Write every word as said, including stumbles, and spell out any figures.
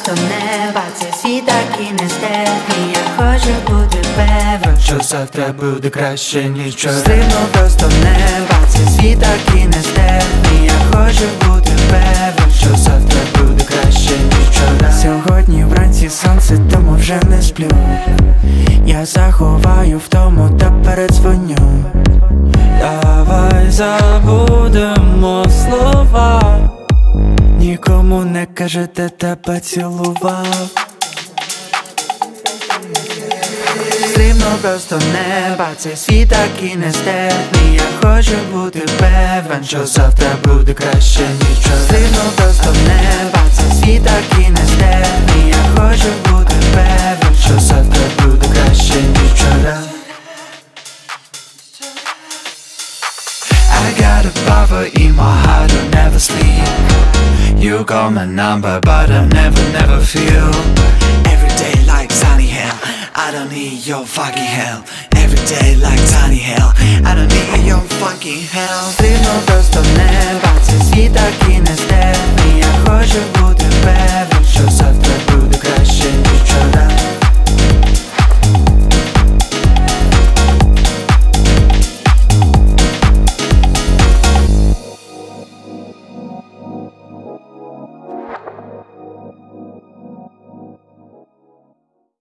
просто неба, цей світ такий нестерпний. Я хочу бути певен, що завтра буде краще, ніж вчора. Стрибну просто неба, цей світ такий нестерпний. Я хочу бути певен, що завтра буде краще, ніж вчора. Сьогодні вранці сонце, тому вже не сплю. Я заховаю втому та передзвоню. Давай забудемо слова, нікому не кажи, де тебе цілував. Стрибну просто неба, цей світ такий нестерпний. Я хочу бути певен, що завтра буде краще, ніж вчора. Стрибну просто неба, цей світ такий нестерпний. Я хочу бути певен, що завтра буде краще, ніж вчора. I got a bother in my heart, I'll never sleep. You got my number, but I'll never, never feel. Every day like sunny hell, I don't need your fucking help. Every day like sunny hell, I don't need your fucking help.